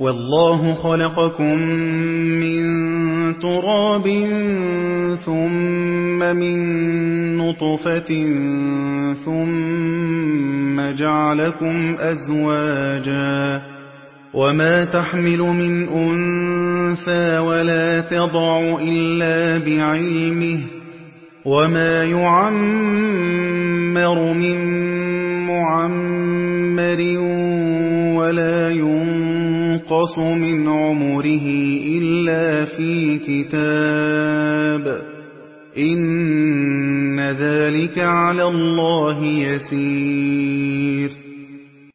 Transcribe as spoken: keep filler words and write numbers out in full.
وَاللَّهُ خَلَقَكُم مِّن تُرَابٍ ثُمَّ مِن نُّطْفَةٍ ثُمَّ جَعَلَكُمْ أَزْوَاجًا وَمَا تَحْمِلُ مِنْ أُنثَىٰ وَلَا تَضَعُ إِلَّا بِعِلْمِهِ ۚ وَمَا يُعَمَّرُ مِن مُّعَمَّرٍ وَلَا يُنقَصُ مِنْ عُمُرِهِ إِلَّا فِي كِتَابٍ ۚ إِنَّ ذَٰلِكَ عَلَى اللَّهِ يَسِيرٌ